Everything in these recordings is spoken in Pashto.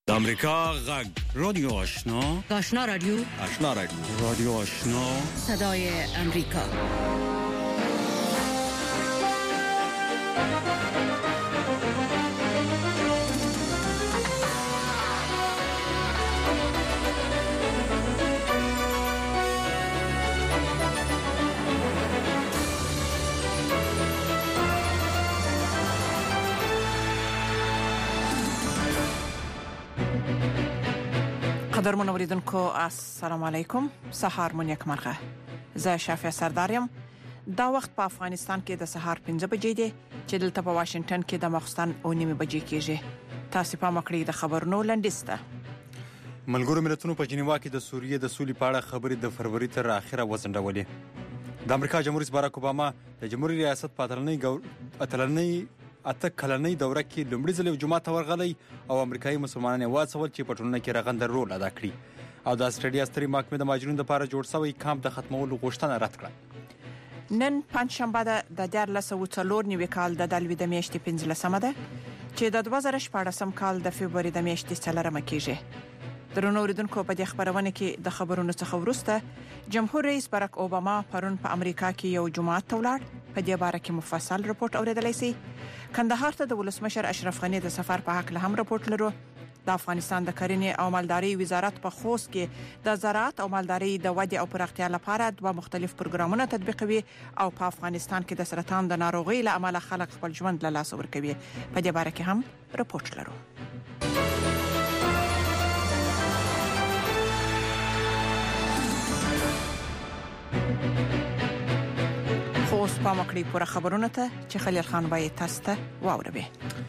امریکا غږ رادیو آشنا رادیو رادیو آشنا صدای امریکا. قدرمن اوریدونکو السلام علیکم. سهار مون یک مرغه. زه شافیا سردارم. دا وخت په افغانستان کې د سهار 5 بجې دی چې دلته په واشنگټن کې د ماخستن 9 بجې کېږي. تاسو په مکړی د خبرونو لنډیسته. ملګرو ملتونو په جنیوا کې د سوریې د سولې په اړه خبرې د فروری تر اخره وزندولې. د امریکا جمهور رئیس باراک اوباما د جمهوریت ریاست په اته کلنۍ دوره کې لومړي ځل یو جماعت ورغلی او امریکایي مسلمانان یې واڅول چې په ټولنه کې رغنده رول ادا کړي او د استرالیا سترې محکمې د مهاجرینو لپاره جوړ شوی کامپ د ختمولو غوښتنه رد کړه. نن پنځشنبه د 1494 کال د دلوي د میاشتې 15مه ده چې د 2014 کال د فبراير د میاشتې 4مه کېږي. درنو اوریدونکو په دې خبرونه کې د خبرونو څخه وروسته جمهور رئیس باراک اوباما پرون په امریکا کې یو جماعت تولاړ. په دې باره کې مفصل رپورت اوریدلای شئ. کندهار ته د ولسمشر اشرف غنی د سفر په حق له هم رپورت لرو. د افغانستان د کرنې او مالدارۍ وزارت په خوست کې د زراعت او مالدارۍ د ودې او پراختیا لپاره دوه مختلف پروګرامونه تطبیقوي او په افغانستان کې د سرطان د ناروغۍ له امله خلک خپل ژوند له لاسه ورکوي. په دې باره کې هم رپورت لرو. اوس په مکړی پوره خبرونه ته چې خلیل خان وایي تاسو ته واوروي.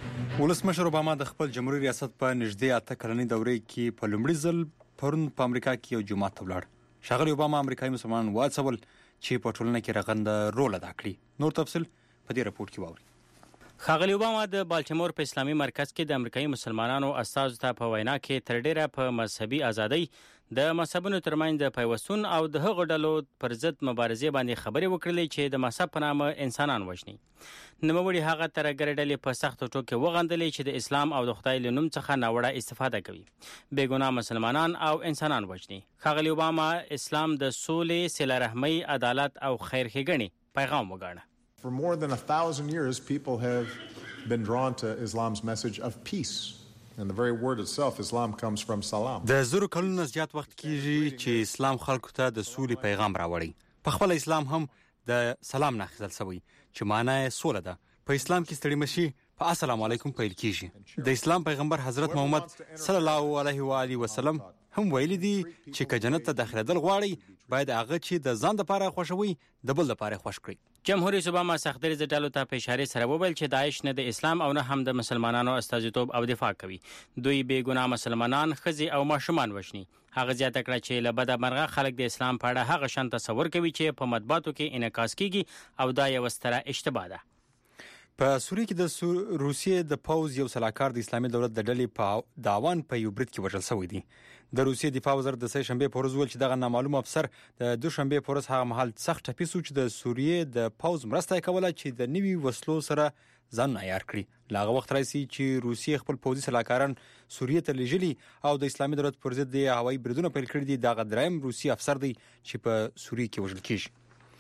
ولسمشر اوباما د خپل جمهوریت ریاست په نږدې اته کلنۍ دورې کې په لومړي ځل پرون په امریکا کې یو جماعت ولاړ. ښاغلی اوباما امریکایي مسلمانان واڅول چې په ټولنه کې رغنده رول ادا کړي. نور تفصیل په دې رپورت کې واورئ. ښاغلی اوباما د بالټیمور په اسلامي مرکز کې د امریکایي مسلمانانو استازو ته په وینا کې تر ډیره په مذهبي ازادۍ د مذهبونو ترمنځ د پیوستون او د هغو ډلو پر ضد مبارزې باندې خبرې وکړلې چې د مذهب په نامه انسانان وژني. نوموړي هغه ترهګرې ډلې په سختو ټکو وغندلې چې د اسلام او د خدای له نوم څخه ناوړه استفاده کوي، بېګناه مسلمانان او انسانان وژني. ښاغلی اوباما اسلام د سولې، صله رحمۍ، عدالت او خیر ښېګڼې پیغام وګاڼه. For more than 1,000 years, people have been drawn to Islam's message of peace. And the very word itself, Islam, comes from salam. د زرو کلونو زیات وخت کېږي چې اسلام خلکو ته د سولې پیغام راوړي. په خپل اسلام هم د سلام نه اخیستل شوی چې معنی یې سوله ده. په اسلام کې ستړي مشي په السلام علیکم پیل کېږي. د اسلام پیغمبر حضرت محمد صلی الله علیه و آله وسلم هم ویلي دي چې که جنت ته داخلېدل غواړي باید هغه چې د ځان لپاره خوښوي د بل لپاره خوښ کړي. جمهور رئیس اوباما سختدریځ ډلو ته په اشاره سره وویل چې داعش نه د اسلام او نه هم د مسلمانانو استازیتوب او دفاع کوي. دوی بېګناه مسلمانان، ښځې او ماشومان وژني. هغه زیاته کړه چې له بده مرغه خلک د اسلام په اړه هغه شان تصور کوي چې په مطبوعاتو کې انعکاس کیږي او دا یو ستره اشتباه ده. په سوریه کې د روسیې د پوز یو سلاکار د اسلامي دولت د ډلې په داوان په یو برید کې وژل شوی دی. د روسیې دفاع وزیر د سه شنبه په ورځ ویل چې دغه نامعلوم افسر د دوشنبه په ورځ هغه مهال سخت ټپي شو چې د سوریې د پوز مرسته کوله چې د نوي وسلو سره ځان عیار کړي. لاغه وخت راځي چې روسیې خپل پوځي سلاکاران سوریې ته لیږلي او د اسلامي دولت پر ضد د هوایي بریدونه پیل کړي دي. دغه دریم روسي افسر دی چې په سوریې کې وژل کیږي.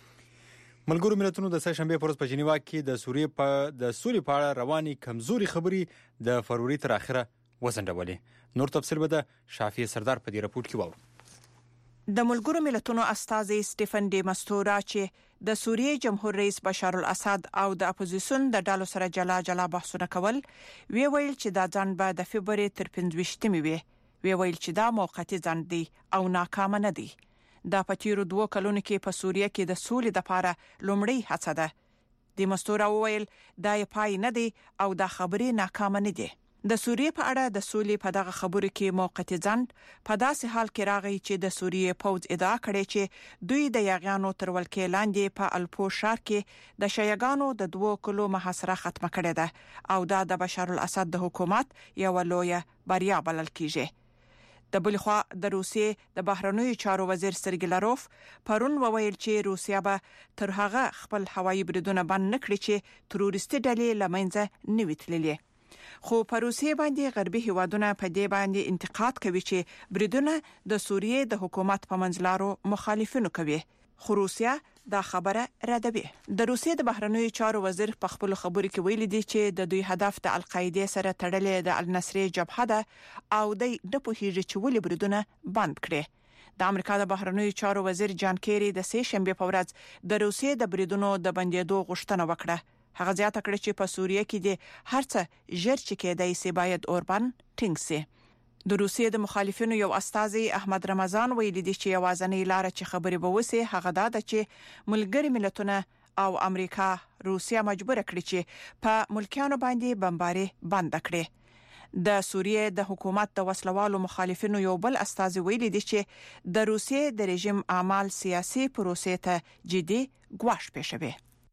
ملګرو ملتونو د سه شنبه په ورځ په جنیوا کې د سوریې په د سولې په اړه رواني کمزوري خبري د فروری تر اخره وزندولې. نور تفصیل به د شافیه سردار په دې رپورت کې واورو. د ملګرو ملتونو استازي سټيفن ډي مستورا چې د سوریې جمهور رئیس بشار الاسد او د اپوزیسیون د ډلو سره جلا بحثونه کول، ویل چې دا ځان به د فبراير تر 15مې ویل چې دا موقتی ځان دی او ناکام نه دی. دا په تیرو 2 کلونو کې په سوریه کې د سولې لپاره لومړی هڅه ده. د مستورا وویل دا یې پای نه دی او دا خبرې ناکام نه دي. د سوریې په اړه د سولې په دغه خبرو کې موقتی ځند په داسې حال کې راغی چې د سوریې پوز ادعا کړې چې دوی د یاغیانو تر ولکې لاندې په الپو ښار کې د شیعاګانو د 2 کلو محاصره ختمه کړې ده او دا د بشار الاسد د حکومت یو لویه بریا بلل کیږي. د بلخوا د روسیې د بهرنیو چارو وزیر سرګی لاروف پرون وویل چې روسیا به تر هغه خپل هوایي بریدونه بند نکړي چې تروریستي ډلې لمنځه نه ویتللې. خو په روسیې باندې غربي هیوادونه په دې باندې انتقاد کوي چې بریدونه د سوریې د حکومت په منځلارو مخالفینو کوي. خو روسیا دا خبره ردوي. د روسیې د بهرنیو چارو وزیر په خپل خبرو کې ویلي دی چې د دوی هدف د القاعده سره تړلې د النصر جبهه ده او د پوهیږي چې ولې بریدونه بند کړي. د امریکا د بهرنیو چارو وزیر جان کیری د سه شنبه په ورځ د روسیې د بریدونو د بندیدو غوښتنه وکړه. هغه زیاته کړه چې په سوریې کې د هرڅه ژر چې کېدای سي باید اوربان ټینګ سي. د روسیې د مخالفینو یو استاذي احمد رمضان ویلي دی چې یوازنۍ لار چې خبرې به وسی هغه ده چې ملګری ملتونه او امریکا روسیا مجبور کړي چې په ملکیانو باندې بمباري بند کړي. د سوریې د حکومت د وسلوالو مخالفینو یو بل استاذي ویلي دی چې د روسیې د رژیم اعمال سیاسي پروسې ته جدي ګواښ پېښوي.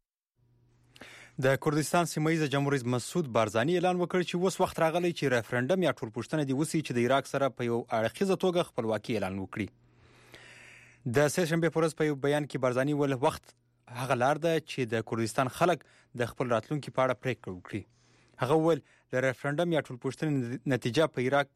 د کردستان سیمه ییز جمهور رئیس مسعود بارزانی اعلان وکړ چې اوس وخت راغلی چې ریفرندم یا ټولپوښتنه دی وسی چې د عراق سره په یو اړخیزه توګه خپلواکي اعلان وکړي. د سه شنبه په ورځ په یو بیان کې بارزانی ول وخت هغه لار ده چې د کردستان خلک د خپل راتلونکي په اړه پریکړه وکړي. هغه ول د ریفرندم یا ټولپوښتنې نتیجه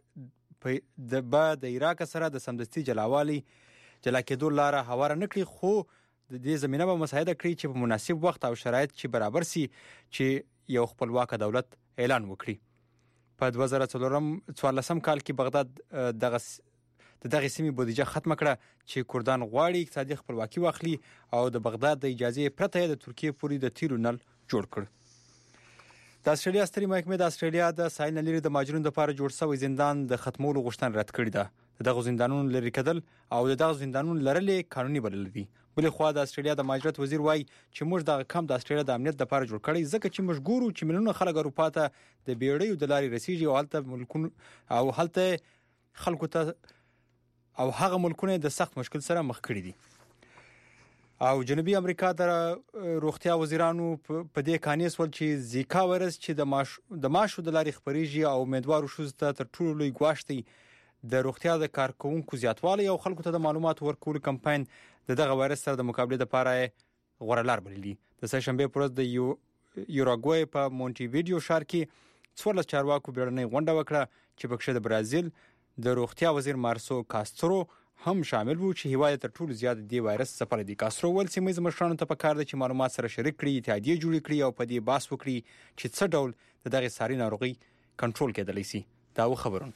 په د عراق سره د سمدستي جلا کېدو لار هواره نکړي، خو د دې زمينه به مساعده کړی چې په مناسب وخت او شرایط چې برابر سي چې یو خپلواک دولت اعلان وکړي. په 2014 کال کې بغداد دغه سیمې بودیجه ختم کړه چې کردان غواړي اقتصادي خپلواکي واخلي او د بغداد د اجازه پرته د ترکیه پورې د تیلو نل جوړ کړ. د استرالیا ستري محکمې د استرالیا د ساحل لري د ماجرونو لپاره جوړ شوی زندان د ختمولو غوښتنه رد کړې ده. دغه زندانونو لري کېدل او دغه زندانونو لرلې قانوني بلل دي. بلې خوا د استرالیا د مهاجرت وزیر وایي چې موږ د کم د استرالیا د امنیت لپاره جوړ کړی ځکه چې موږ ګورو چې ملیونونه خلک اروپا ته د بیړیو د لارې رسیږي او هلته ملکونه او هلته خلکو ته او هغه ملکونه د سخت مشکل سره مخ کړي دي. او جنوبي امریکا د روغتیا وزیرانو په دې کانیس ول چې زیکا وایرس چې د ماشو د لارې خبريږي او امیدوارو شوز ته تر ټولو لوی ګواښ دی د روغتیا د کارکونکو زیاتوالی او خلکو ته د معلوماتو ورکولو کمپاین دغه وایرس سره د مقابله لپاره غوره لار بللی. د سه شنبه پر ورځ د یوراګوای په مونټي ویډیو ښار کې 14 چارواکو بیړنۍ غونډه وکړه چې پکې د برازیل د روغتیا وزیر مارسو کاسترو هم شامل وو چې هیواد تر ټولو زیات د وایرس څخه د کاسترو ول سیمه ییز مشرانو ته پکار دي چې معلومات سره شریک کړي، اتحادیه جوړ کړي او په دې باس وکړي چې څه ډول دغه ساري ناروغي کنټرول کېدلی شي. دا خبرونه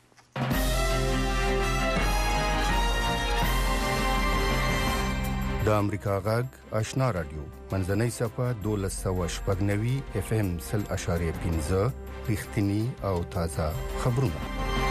د امریکا غږ آشنا رادیو منځنۍ صفه 1290 اف ام 0.15 رښتینی او تازه خبرونه.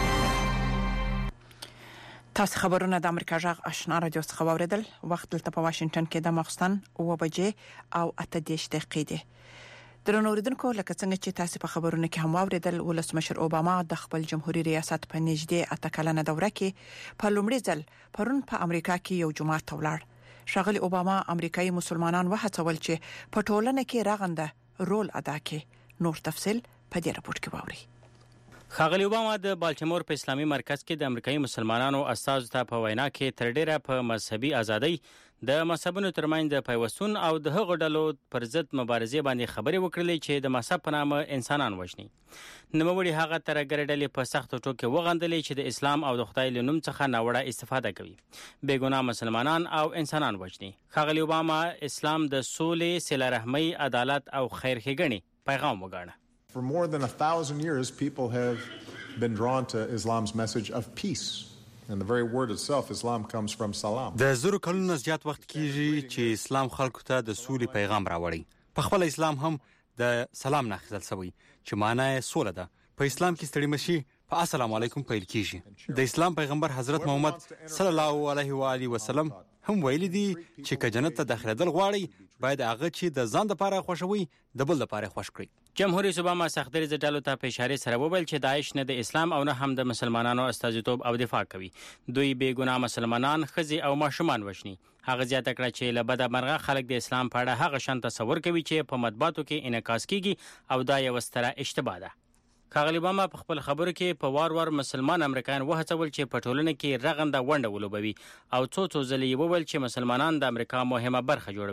تاسو خبرونه د امریکا غږ آشنا رادیو څخه واوریدل. وخت دلته په واشنگټن کې د ماخستن 9 بجې او 8 دقیقې دي. درنو اوریدونکو لکه څنګه چې تاسو په خبرونه کې هم واوریدل ولسمشر اوباما د خپل جمهوریت ریاست په نږدې 8 کلنه دوره کې په لومړي ځل پرون په امریکا کې یو جمعه تولاړ. شاغلی اوباما امریکایي مسلمانان وهڅول چې په ټولنه کې راغنده رول ادا کړي. نور تفصيل په دې راپور کې واوري. خاغلی اوباما د بالټیمور په اسلامي مرکز کې د امریکایي مسلمانانو استازو ته په وینا کې تر ډیره په مذهبي ازادۍ د مذهبونو ترمنځ د پیوستون او د هغو ډلو پر ضد مبارزې باندې خبرې وکړلې چې د مذهب په نامه انسانان وژني. نوموړي هغه ترګر ډلې په سخت ټوکې وغندلې چې د اسلام او د خدای له نوم څخه ناوړه استفاده کوي، بېګناه مسلمانان او انسانان وژني. خاغلی اوباما اسلام د سولې، صله رحمۍ، عدالت او خیر ښېګڼې پیغام وګاڼه. For more than 1,000 years, people have been drawn to Islam's message of peace. And the very word itself, Islam, comes from salam. د زرو کلونو زیات وخت کېږي چې اسلام خلکو ته د سولې پیغام راوړي. په خپل اسلام هم د سلام نه اخیستل شوی چې معنی یې سوله ده. په اسلام کې ستړي مشي په السلام علیکم پیل کیږي. د اسلام پیغمبر حضرت محمد صلی الله علیه و آله وسلم هم ویلي دي چې که جنت ته داخليدل غواړي باید هغه چې د ځان لپاره خوښوي د بل لپاره خوښ کړي. جمهوریت اوباما سختدریز ډلو ته په اشاره سره وویل چې داعش نه د اسلام او نه هم د مسلمانانو استازیتوب او دفاع کوي. دوی بېګناه مسلمانان، ښځې او ماشومان وژني. هغه زیاته کړه چې له بده مرغه خلک د اسلام په اړه هغه شان تصور کوي چې په مطبوعاتو کې انعکاس کیږي او دا یو ستره اشتباه ده. خاغلی اوباما په خپل خبرو کې په وار مسلمان امریکایان وهڅول چې په ټولنه کې رغنده ونډه ولوبوي او څو ځلې وویل چې مسلمانان د امریکا مهمه برخه جوړوي.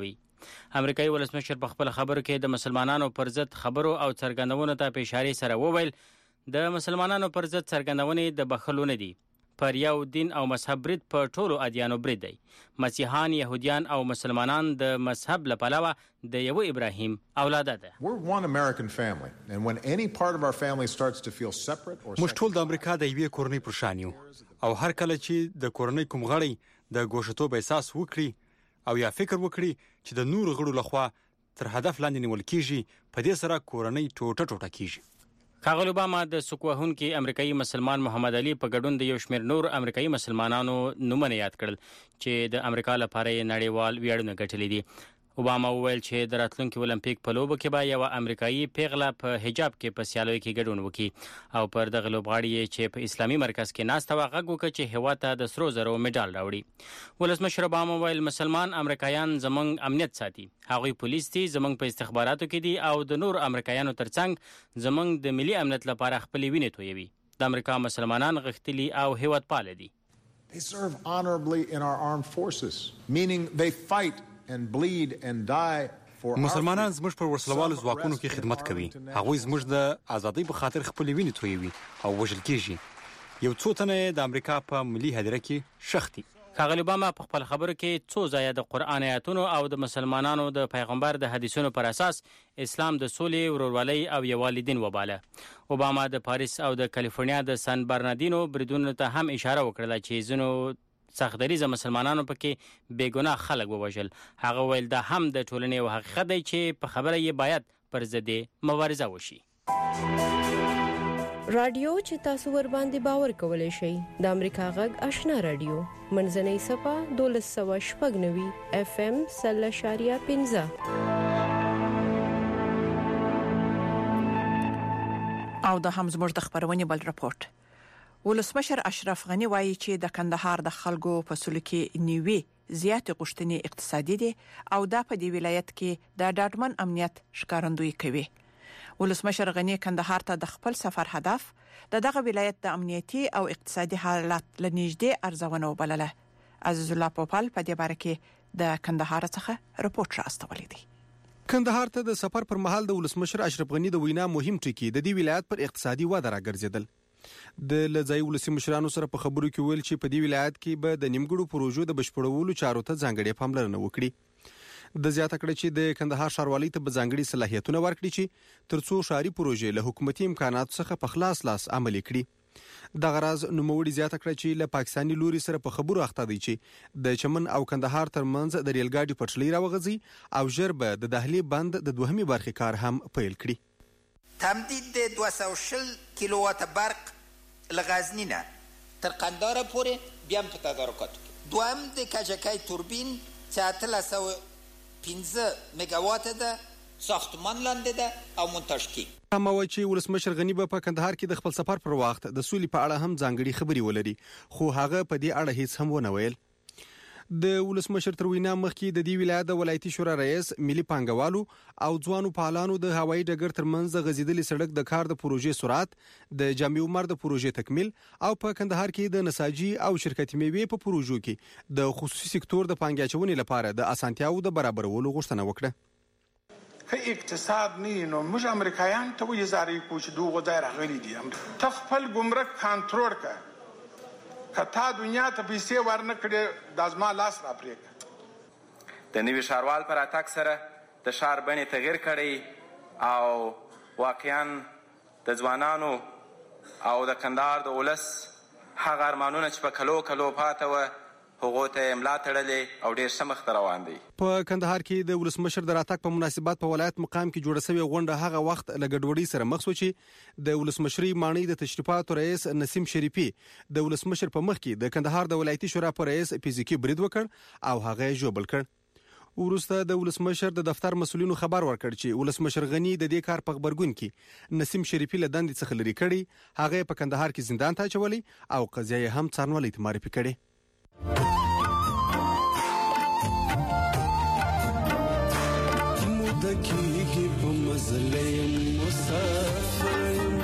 امریکایي ولسمشر په خپل خبرو کې د مسلمانانو پر ضد خبرو او څرګندونو ته په اشاره سره وویل د مسلمانانو پر ضد څرګندونې د بخښلو نه دي. پر یو دین او مذهب برید په ټولو ادیانو برید دی. مسیحیان، یهودیان او مسلمانان د مذهب له پلوه د یو ابراهیم اولاده ده. We're one American family and when any part of our family starts to feel separate or موږ ټول د امریکا د یوې کورنۍ پر شان یو او هر کله چې د کورنۍ کوم غړی د ګوښتوب احساس وکړي او یا فکر وکړي چې د نور غړو لخوا تر هدف لاندې نیول کیږي، په دې سره کورنۍ ټوټه ټوټه کیږي. ښاغلي اوباما د سکوهونکي امریکایي مسلمان محمد علي په ګډون د یو شمېر نور امریکایي مسلمانانو نومونه یاد کړل چې د امریکا لپاره یې نړیوال ویاړونه ګټلي دي. اوباما وویل چې د راتلونکي اولمپیک په لوبو کې به یو امریکایي پیغله په حجاب کې په سیالیو کې ګډون وکړي او پر دغه لوبغاړي چې په اسلامي مرکز کې ناسته وه غږ وکړ چې هېواد ته د سرو زرو میډال راوړي. ولسمشر اوباما وویل مسلمان امریکایان زموږ امنیت ساتي، هغوی پولیس دي، زموږ په استخباراتو کې دي او د نور امریکایانو ترڅنګ زموږ د ملي امنیت لپاره خپلې وینې تویوي. د امریکا مسلمانان غښتلي او هیوادپاله دي. They serve honorably in our armed forces, meaning they fight and bleed and die for مسلمانان زموږ پر ورسلوالو ځواکونو کې خدمت کوي. هغوی زموږ د ازادۍ په خاطر خپلې وینې تویوي او وژل کیږي. یو څو تنه د امریکا په ملي هدیره کې ښخ دي. ښاغلي اوباما په خپل خبرو کې څو ځایه د قرآن آیاتونو او د مسلمانانو د پیغمبر د حدیثونو پر اساس اسلام د سولې، ورورولۍ او یووالي دین وباله. اوباما د پاریس او د کالیفورنیا د سان برناردینو بریدونو ته هم اشاره وکړه چې ځینو سختدریزه مسلمانانو پکې بېګناه خلک ووژل. هغه ویل دا هم د ټولنې یو حقیقت دی چې په خبره یې باید پر ضد مبارزه وشي. رادیو چې تاسو ور باندې باور کولای شئ د امریکا غږ آشنا رادیو منځنۍ صفه 1290 FM 0.15 او د هم زموږ د خبرونې بل راپورټ. ولسمشر اشرف غنی وایي چې د کندهار د خلکو په سلوکي نیوي زیات غوښتنې اقتصادي دي او دا په دې ولایت کې د ډاډمن امنیت ښکارندویي کوي. ولسمشر غنی کندهار ته د خپل سفر هدف دغه ولایت د امنیتي او اقتصادي حالات لنیږدې ارزونه وبلله. عزیز الله پوپل په دې باره کې د کندهار څخه راپورټ راستولی دی. کندهار ته د سفر پر مهال د ولسمشر اشرف غنی د وینا مهم ټکی د دې ولایت پر اقتصادي وده راګرځیدل. د لځای ولسی مشرانو سره په خبرو کې ویل چې په دې ولایت کې به د نیمګړو پروژو د بشپړولو چارو ته ځانګړې پاملرنه وکړي. د زیاته کړه چې د کندهار ښاروالۍ ته به ځانګړي صلاحیتونه ورکړي چې ترڅو ښاري پروژې له حکومتي امکاناتو څخه په خلاص لاس عملي کړي. د غراض نوموړي زیاته کړه چې له پاکستاني لوري سره په خبرو اخته دي چې د چمن او کندهار ترمنځ د ریل ګاډي پټلۍ راوغځي او ژر به د دهلي بند د دوهمي برخې کار هم پیل کړي. تمدید د 240 کیلووات برق لغزنینه تر قندهار پورې بیا په تدارکات دوام د کجکای توربین چې 315 میگاوات ده ساختمان لاندې ده او مونتاژ کی. هموي چې ولسمشر غنی په کندهار کې د خپل سفر پر وخت د سولې په اړه هم ځانګړي خبري ولري، خو هغه په دې اړه هیڅ هم ونه ویل. د ولسمشر تر وینا مخکې د دې ولایت د ولایتي شورا رئیس ملي پانګوالو او ځوانو پالانو د هوایي ډګر ترمنځ د غزیدلې سړک د کار د پروژې سرعت، د جامع عمر د پروژې تکمیل او په کندهار کې د نساجي او شرکت میوې په پروژو کې د خصوصي سکتور د پانګاچونې لپاره د اسانتیاو د برابرولو غوښتنه وکړه. که اقتصاد نه نو موږ امریکایان ته وایي زاري کوچ دوه ځای راغلي دي تخفل ګمرک کنټرول کا کتا دنیا ته پیسې ورنکړي د ازما لاس را پرېږه. د نوي ښاروال پر اتاک سره د ښار بڼې تغیر کړی او واقعا د ځوانانو او د کندهار د ولس هغه ارمانونه چې په کلو کلو پاته وه هغو ته املا تړلې او ډېر ښه مخته روان دی. په کندهار کې د ولسمشر د راتګ په مناسبت په ولایت مقام کې جوړه شوې غونډه هغه وخت له ګډوډۍ سره مخ شو چې د ولسمشري ماڼۍ د تشریفاتو رئیس نسیم شریفي د ولسمشر په مخ کې د کندهار د ولایتي شورا پر رئیس فزیکي برید وکړ او هغه جوبل کړ. وروسته د ولسمشر د دفتر مسؤلینو خبر ورکړ چې ولسمشر غنی د دې کار په خبرګون کې نسیم شریفي له دندې څخه لري کړي، هغه په کندهار کې زندان ته اچولي او قضیه هم څارنوالۍ ته معرفي کړي. مدکیږي په مزلې مسافر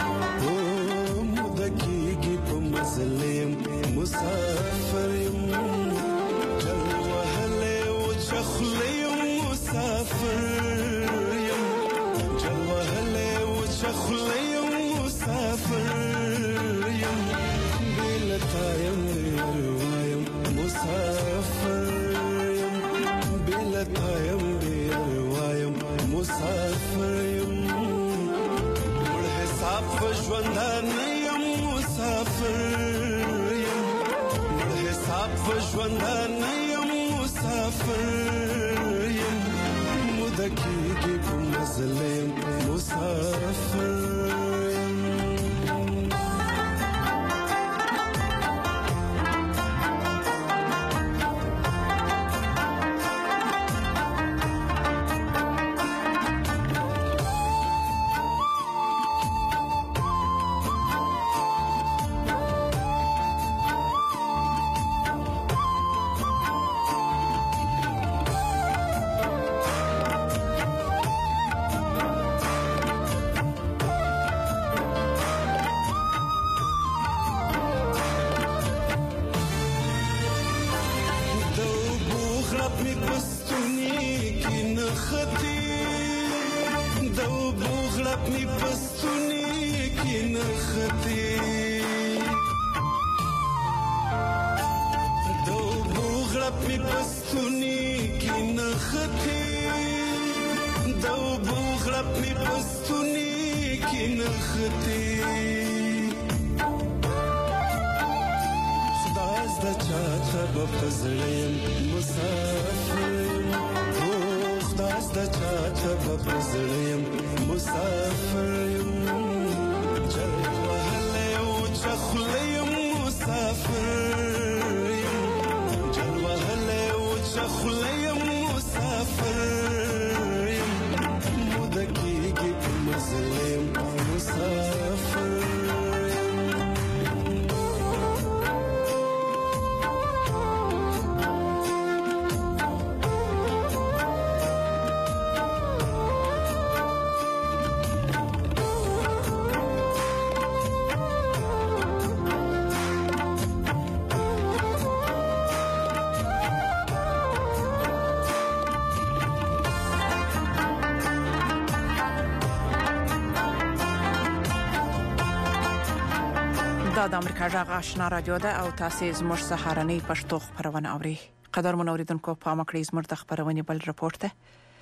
مدکیږي په مزلې مسافر چل وهله او چخلې مسافر چخلیم مسافر یم بلتایم بیروایم مسافر یم بلتایم بیروایم مسافر یم مړ حساب ژوندان یم مسافر یم مړ حساب ژوندان یم مسافر یم مدکیږي په مظلم مسافر د امریکا غږ آشنا رادیو ده او تاسو زموږ سهارنۍ پښتو خبرونه اورئ. قدر منوریدونکو په مکړې زموږ د خبرونې بل رپورت ده.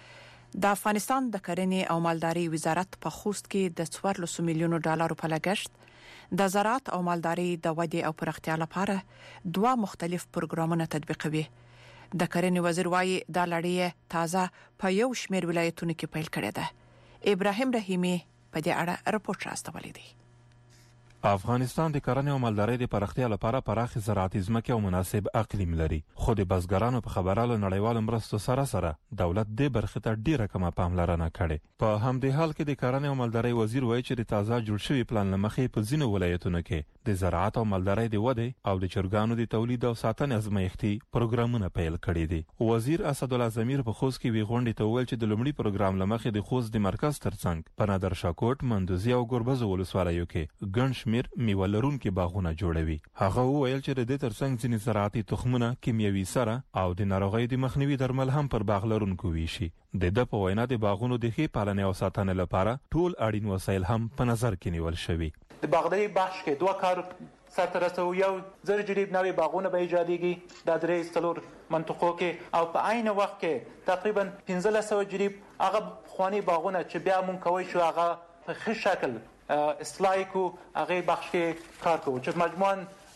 د افغانستان د کرنې او مالدارۍ وزارت په خوست کې د 14 میلیونو ډالر په لګښت د زراعت او مالدارۍ د ودې او پراختیا لپاره دوه مختلف پروګرامونه تطبیقوي. د کرنې وزیر وايي دا لړۍ تازه په یو شمېر ولایتونو کې پیل کړې ده. ابراهیم رحیمی په دې اړه رپورت راستولی دی. افغانستان د کرنې او مالدارۍ د پراختیا لپاره پراخ زراعتي ځمکې او مناسب اقلیم لري، خو د بزګرانو په خبره له نړیوالو مرستو سره دولت دې برخې ته ډیره کمه پاملرنه کړې. په همدې حال کې د کرنې او مالدارۍ وزیر وایي چې د تازه جوړ شوی پلان لمخې په ځینو ولایتونو کې د زراعت او مالدارۍ د ودې او د چرګانو د تولید او ساتنې ازمایښتي پروګرامونه پیل کړي دي. وزیر اسدالله زمیر په خوست کې وی غونډې ته وویل چې د لومړي پروګرام لمخې د خوست د مرکز ترڅنګ په نادرشاهکوټ، مندوزي او ګوربز ولسوالیو کې ګڼ شمېر میوه لرونکي باغونه جوړوي. هغه وویل چې د دې ترڅنګ ځینې زراعتي تخمونه کیمیاوي سره او د ناروغیو د مخنیوي درمل هم پر باغ لرونکو ویشي. د په وینا د باغونو د ښې پالنې او ساتنې لپاره ټول اړین وسایل هم په نظر کې نیول شوي. د باغداري بخش کې دوه کار سرته رسو، یو زر جریب نوې باغونه به ایجادېږي د 3 منطقو کې، او په عین وخت کې تقریبا 1500 جریب هغه خواني باغونه چې بیا مونږ کوي شو هغه په ښه شکل اصلاح کو هغه بخش کې کار کوو چې مجموعاً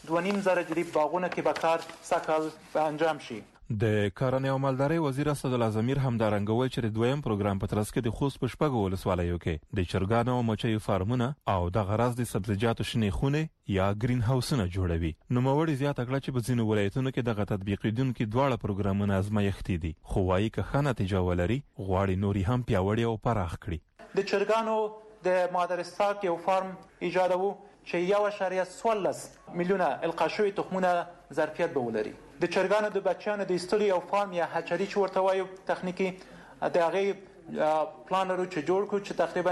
2.5 جریب باغونه کې به کار سکل انجام شي. د کرنې او مالدارۍ وزیر اسدالله زمیر هم دا رنګول چې د دویم پروګرام په ترڅ کې د خوست په شپږو ولسوالیو کې د چرګانو او مچیو فارمونه او د غرض د سبزیجاتو شنې خونه یا گرین هاوسونه جوړوي. نوموړي زیاته کړه چې په ځینو ولایتونو کې دغه تطبیقیدونکو دواړه پروګرامونه ازمایښتي دي، خو وايي که ښه نتیجه ولري غواړي نوري هم پیاوړي او پراخ کړي. د چرګانو د مادرستاک یو فارم ایجادوو چې 1.14 میلیونه القا شوي تخمونه ظرفیت به ولري. د چرګانو د بچیانو د ایستلو یو فارم یا هچري چې ورته وایو تخنیکي د هغې پلان لرو چې جوړ کړو چې تقریبا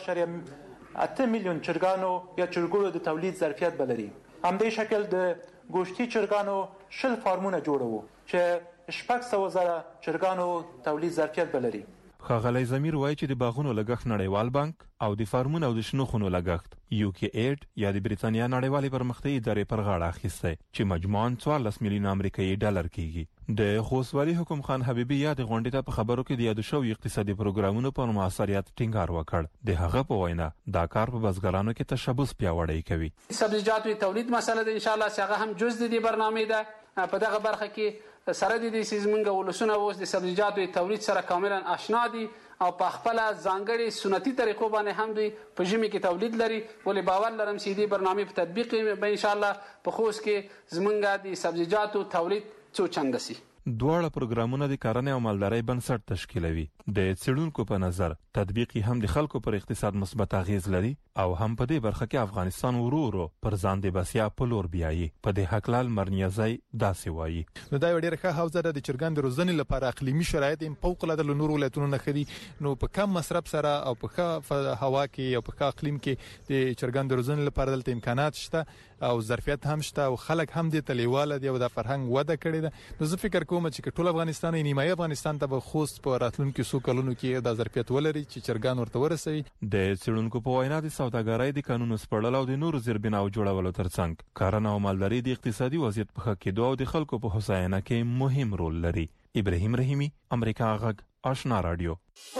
1.8 میلیون چرګانو یا چرګوړو د تولید ظرفیت به لري. همدې شکل د ګوشتي چرګانو 20 فارمونه جوړوو چې 600,000 چرګانو تولید ظرفیت به لري. ښاغلی زمیر وایي چې د باغونو لګښت نړیوال بانک او د فارمونو او د شنو خونو لګښت UK8 یا د بریتانیا نړیوالې پرمختیایي ادارې پر غاړه اخیستی چې مجموعاً 14 میلیون امریکایي ډالر کیږي. د خوستوالي حکم خان حبیبي یا د غونډې ته په خبرو کې د یادو شویو اقتصادي پروګرامونو پر موثریت ټینګار وکړ. د هغه په وینا دا کار په بزګرانو کې تشبث پیاوړی کوي. سبزیجاتو تولید مسله ده ان شاء الله څنګه هم جز دي برنامه ده په دغه برخه کې سره د سیزمنګ ولسونه اوس د سبزیجاتو تولید سره کاملا آشنا دي او په خپل ځانګړي سنتي طریقو باندې هم دوی په ژمي کې تولید لري. ولې باور لرم چې دې برنامه په تطبیق به ان شاء الله په خوست کې زمونږ د سبزیجاتو تولید څو چنده سي. دواړه پروګرامونه د کرنې او مالدارۍ بنسټ تشکیلوي. د څېړونکو په نظر تطبیق هم د خلکو پر اقتصاد مثبت اغیز لري او هم په دې برخه کې افغانستان ورو پر ځان د بسیا په لور بیایي. په دې حقلال مرنیازي داسې وایي. نو دا ډېر ښه حوزه ده د چرګان د روزنې لپاره. اقلیمي شرایط هم فوق العاده نور ولایتونو نه خري، نو په کم مصرف سره او په ښه هوا کې او په ښه اقلیم کې د چرګان د روزنې لپاره دلته امکانات شته او ظرفیت هم شته او خلک هم د تلیواله دی او د فرهنګ وده کړې ده. نو زه فکر کوم چې ټول افغانستان او نیمایي افغانستان ته به خوست په راتلونکو څو کلونو کې د ظرفیت ولري چې چرګان ورته ورسوي. د څېړونکو په وینا د سوداګرۍ د قانونو سپړل او د نورو زیربناو جوړولو ترڅنګ کرنه او مالداري د اقتصادي وضعیت په ښه کېدو او د خلکو په هوساینه کې مهم رول لري. ابراهیم رحیمی، امریکا غږ، آشنا رادیو.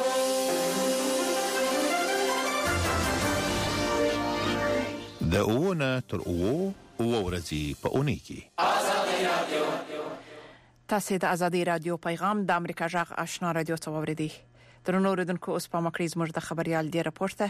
د اوونه تر اوو ورځې په اونۍ کې آزادي رادیو. تاسو د آزادي رادیو پیغام د امریکا غږ آشنا رادیو ته واوریدئ. درنو اوریدونکو اوس په مکړی زموږ د خبريال دی راپورته.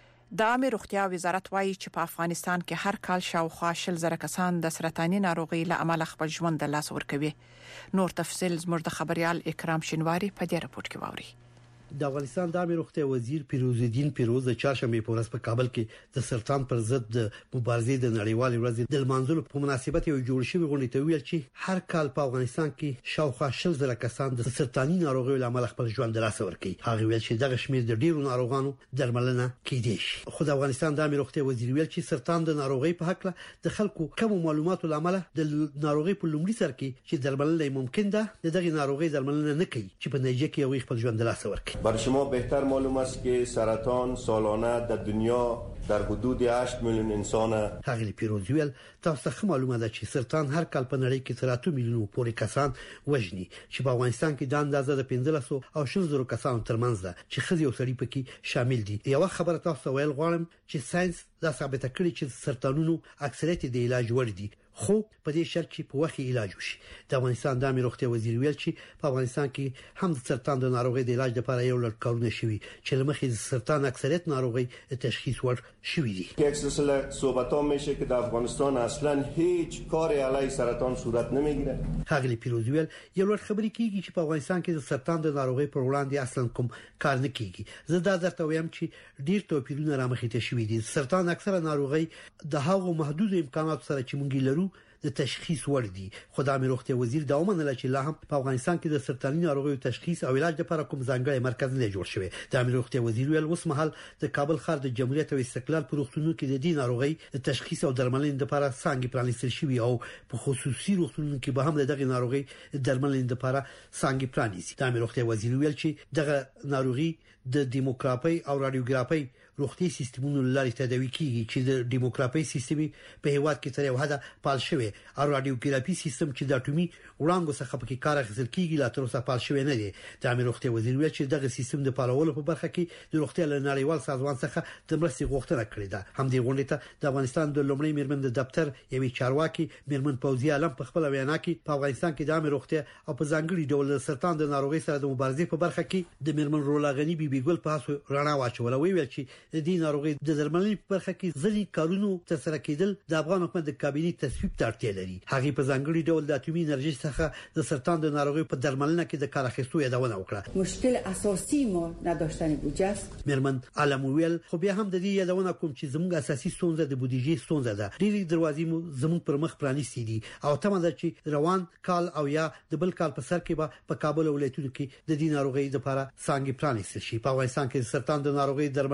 د عامه روغتیا وزارت وایي چې په افغانستان کې هر کال شاوخوا 10,000 کسان د سرطاني ناروغي له امله خپل ژوند د لاس ورکوي. نور تفصيل زموږ د خبريال اکرام شینواری په دې راپور کې واوري. د افغانستان د عامه روغتیا وزیر پیروز الدین پیروز د چهارشنبه په ورځ په کابل کې د سرطان پر ضد د مبارزې د نړیوالې ورځې د لمانځلو په مناسبت یو جوړ شوی غونډه ته ویل چې هر کال په افغانستان کې شاوخوا 10,000 کسان د سرطاني ناروغیو له امله خپل ژوند د لاسه ورکوي. هغه ویل چې دغه شمېر د ډیرو ناروغانو درملنه کیدای شي. خو د افغانستان د عامه روغتیا وزیر ویل چې سرطان د ناروغي په حق د خلکو کم معلوماتو له امله د ناروغي په لومړي سر کې چې درملنه ممکن ده دغه ناروغي درملنه نه کوي چې په نتیجه کې یو خپل ژوند د لاسه ورکوي. بر شما بهتر معلوم است که سرطان سالانه در دنیا در حدود 8 میلیون انسان هغه پیروز ویل تاسو ته معلومه ده چې سرطان هر کال په نړۍ کې 3 میلیون پورې کسان وژني چې په افغانستان کې د اندازه د 1500 او 600 کسانو ترمنځ ده چې خځې او سړي پکې شامل دي. یو خبره تاسو ویل غواړم چې ساينس دا ثابت کړي چې سرطانونو اکثریت د علاج وړ دي خو په دې شرط چې په وخت علاج وشي. د افغانستان د عامه روغتیا وزیر ویل چې په افغانستان کې هم د سرطان د ناروغي د علاج لپاره یو لړ کارونه شوي چې لمخې د سرطان اکثریت ناروغي تشخیص ور شوي دي. یک سلسله صحبت‌ها میشه که در افغانستان اصلا هیچ کاری علیه سرطان صورت نمیگیره. هغه پیروز ویل یو لړ خبرې کیږي چې په افغانستان کې د سرطان د ناروغي پر وړاندې اصلا کوم کار نه کیږي. زه دا درته وایم چې ډیر توپیرونه رامخې ته شوي دي. سرطان اکثره ناروغي د هغو محدود امکاناتو سره چې مونږ لرو د تشخیص ور دي. خدای مې روغتیا وزیر دا ومنل چې لا هم په افغانستان کې د سرطاني ناروغیو تشخیص او علاج لپاره کوم ځانګړی مرکز نه جوړ شوی. د امیر روغتیا وزیر ویل اوس مهال د کابل ښار د جمهوریت او استقلال په روغتونونو کې د دې ناروغي د تشخیص او درملنې لپاره څنګه پرانیستل شوی او په خصوصي روغتونونو کې به هم دغه ناروغي درملنې لپاره څنګه پرانیسي. د امیر روغتیا وزیر ویل چې دغه ناروغي د دیموګرافي او رادیوګرافي روغتي سیستمونو لارې تداوي کیږي چې د دیموګرافي سیستم په هیواد کې تر یو حد پال شوی او رادیوګرافي سیستم چې د اټومي وړانګو څخه په کار اخیستل کیږي لا تر اوسه پال شوی نه دی. د امیر روغتیا وزیر ویل چې دغه سیستم د پالولو په برخه کې د روغتیا نړیوال سازمان څخه د مرستې غوښتنه کړې ده. هم دې غونډې ته د افغانستان د لومړي میرمن د دفتر یوې چارواکي میرمن فوزیه علم په خپل وینا کې په افغانستان کې د امیر روغتیا او په ځانګړي ډول سرطان د ناروغي سره د مبارزې په برخه کې د میرمن رولاغنی بیبي ګل په هڅو رڼا واچوله. ویل چې د دې ناروغي د درملنې په برخه کې ځلې کارونو ترسره کېدل د افغان حکومت د کابینې تصویب ته اړتیا لري. هغه په ځانګړي ډول د اټومي انرژي څخه د سرطان د ناروغي په درملنه کې د کار اخیستو یادونه وکړه. مشکل اساسي ما نداشتن بودجه است. میرمن علم ویل خو بیا هم د دې یادونه کوم چې زموږ اساسي ستونزه د بودیجې ستونزه ده. ډېری دروازې مو زموږ پر مخ پرانیستې دي او تمه ده چې روان کال او یا د بل کال په سر کې به په کابل ولایتونو کې د دې ناروغي لپاره څنګه پرانیستل شي. په افغانستان کې سرطان د ناروغي درملنې په برخه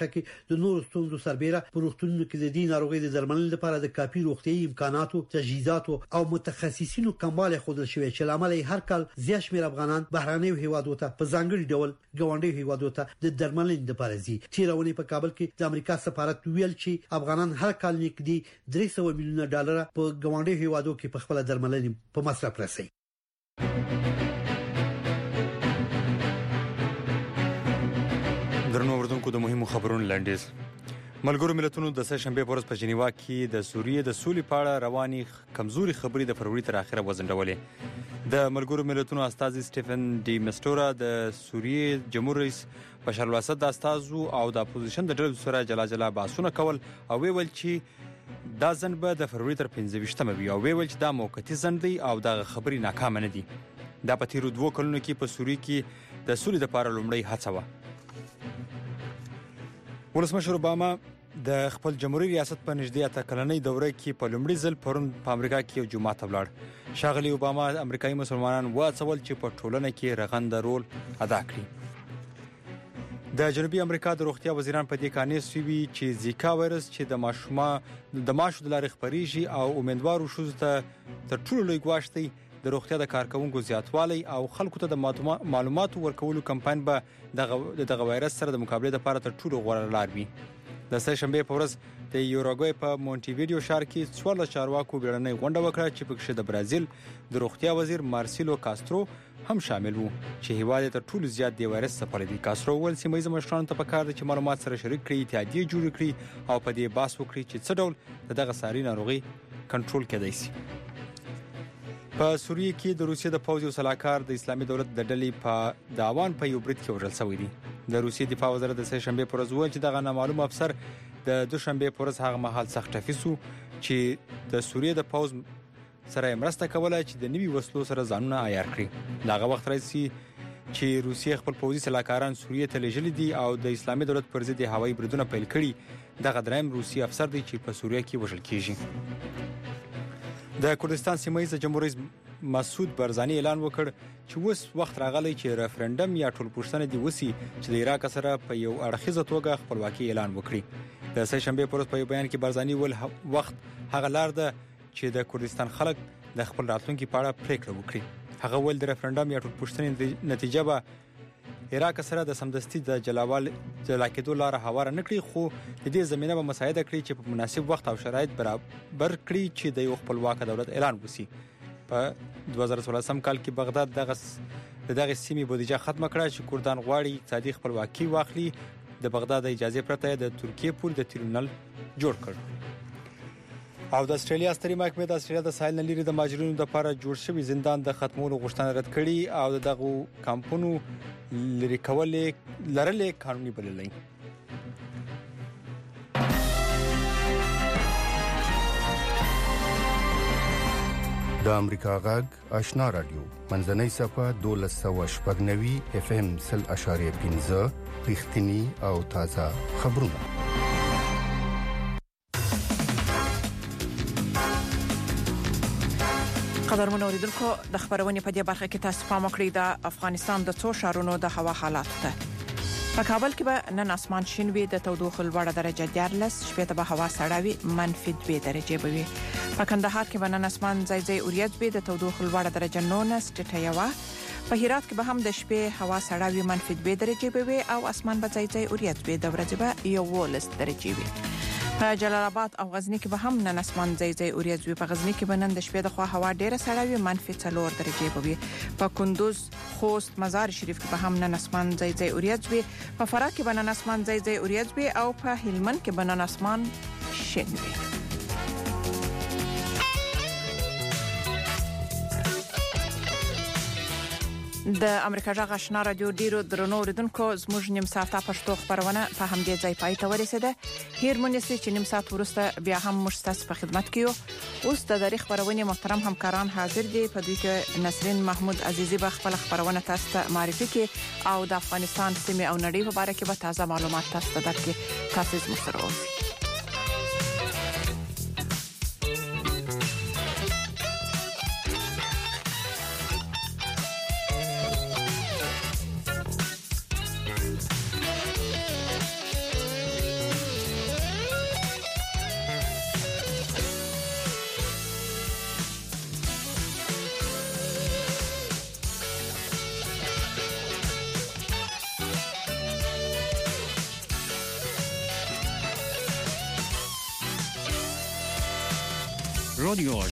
برخه کې د نورو ستونزو سربېره په روغتونونو کې د دې ناروغي د درملنې لپاره د کافي روغتيایي امکاناتو، تجهیزاتو او متخصصینو کمواله خودل شوی چې لامل هر کال زیات شمېر افغانان بهراني هیوادو ته په ځانګړي ډول ګاونډي هیوادو ته د درملنې لپاره ځي. تیرونی په کابل کې د امریکا سفارت ویل چې افغانان هر کال نږدې 300 میلیونه ډالر په ګاونډي هیوادو کې په خپل درملنې په مصرف رسي. درنو اوردونکو د مهمو خبرونو لاندیز. ملګرو ملتونو د سه شنبه پر ورځ په جنیوا کې د سوریې د سولې په اړه رواني کمزوري خبرې د فروری تر اخره وزندولې. د ملګرو ملتونو استازي سټيفن ډي مسټورا د سوریې جمهور رئیس بشار الاسد د استازو او د اپوزیشن د ډلو سره جلا بحثونه کول او ویل چې دا ځن به د فروری تر 15مه وي او ویل چې دا موقتی ځن دی او د خبرې ناکام نه دي. دا په تیرو 2 کلونو کې په سوریې کې د سولې لپاره لومړی هڅه و. ولسمشر اوباما د خپل جمهوریت ریاست په نږدې 8 کلنۍ دوره کې په لومړي ځل پرون په امریکا کې یو جمعه ته ولاړ. ښاغلي اوباما امریکایي مسلمانان واڅول چې په ټولنه کې رغنده رول ادا کړي. د جنوبي امریکا د روغتیا وزیران په دې کانې سوي چې زیکا وایرس چې د ماشو د لارې خپريږي او امیدوارو شوز ته تر ټولو لوی ګواښ دی د روغتیا د کارکونکو زیاتوالی او خلکو ته د معلوماتو ورکولو کمپاین به دغه وایرس سره د مقابله لپاره تر ټولو غوره لار وي. د سه شنبه په ورځ د یوروګوای په مونټیویډیو ښار کې 14 چارواکو بیړنۍ غونډه وکړه چې پکې د برازیل د روغتیا وزیر مارسیلو کاسترو هم شامل وو چې هیواد تر ټولو زیات د وایرس څخه لري. کاسترو ول سیمه مشرانو ته پکار دي چې معلومات سره شریک کړي، اتحادیه جوړ کړي او په دې باس وکړي چې څه ډول دغه ساري ناروغي کنټرول کېدای شي. په سوریې کې د روسیې د پوځ یو سلاکار د اسلامي دولت د ډلې په داوان په یو برید کې وژل شوی دی. د روسیې دفاع وزارت د سه شنبه پر ورځ وویل چې دغه نامعلوم افسر د دوشنبه پر ورځ هغه مهال سخت ټفیسو چې د سوریې د پوځ سره مرسته کوله چې د نوي وسلو سره ځانونه عیار کړي. دغه وخت راځي چې روسیې خپل پوځي سلاکاران سوریې ته لېږلي دي او د اسلامي دولت پر ضد هوایي بریدونه پیل کړي. دغه دریم روسي افسر دی چې په سوریې کې وژل کیږي. د کردستان سیمه‌ییز جمهور رئیس مسعود بارزانی اعلان وکړ چې اوس وخت راغلی چې ریفرندم یا ټولپوښتنه دی وسی چې د عراق سره په یو اړخیزه توګه خپلواکي اعلان وکړي. د سه شنبه پر ورځ په بیان کې بارزانی ول وخت هغه لار ده چې د کردستان خلک د خپل راتلونکي په اړه پریکړه وکړي. هغه ول د ریفرندم یا ټولپوښتنې نتیجه به عراق سره د سمدستي د جلا کېدو لار هواره نکړي، خو د دې زمينه به مساعده کړي چې په مناسب وخت او شرایط برابر کړي چې د یو خپلواک دولت اعلان وسی. په 2014 کال کې بغداد دغه سیمې بودیجه ختم کړه چې کردان غواړي اقتصادي خپلواکي واخلي. د بغداد اجازه پرته د ترکیه پور د ترمینل جوړ کړ. او د استرالیا ستري محکمې د استرالیا د ساحل لري د ماجرینو لپاره جوړ شوی زندان د ختمولو غوښتنه رد کړي او دغه کمپونو لري کولې لرلې قانوني بللې. د امریکا غږ آشنا رادیو منځنۍ صفه 1290 اف ام 0.15 رښتینی او تازه خبرونه. قدرمن اوریدونکو د خبرونې په دې برخه کې تاسو پام وکړئ د افغانستان د څو شهرونو د هوا حالات ته. په کابل کې به نن اسمان شین وي، د تودوخه لوړه درجه 14، شپه به هوا سړه وي -2 درجه به وي. په کندهار کې به نن اسمان ځای اوریځ وي، د تودوخه لوړه درجه 19 ټټه. په هرات کې به هم د شپې هوا سړه وي -2 درجه به وي او اسمان به ځای اوریځ وي، د ورځې به 11 درجه وي. په جلال آباد او غزنی کې به هم نن اسمان ځای اوریځ وي. په غزنی کې به نن د شپې د خوا هوا ډیره سړه وي -4 درجه به وي. په کندوز، خوست، مزار شریف کې به هم نن اسمان ځای اوریځ وي. په فراه کې به نن اسمان ځای اوریځ وي او په هلمند کې به نن اسمان شین وي. د امریکا جغ آشنا رادیو ډیرو درنو اوریدونکو زموږ نیم ساعته پښتو خبرونه په همدې ځای پای ته ورسیده. هیر مونږ چې نیم ساعت وروسته بیا هم موږ تاسو په خدمت کې یو. اوس د تاریخ خبرونه محترم همکاران حاضر دي. په دوی کې نسرین محمود عزیزی به خپل خبرونه تاسو ته معرفي کړي او د افغانستان سیمه او نړۍ په اړه کې به تازه معلومات تاسو ته درکړي. تاسو زموږ سره اوسئ. رادیو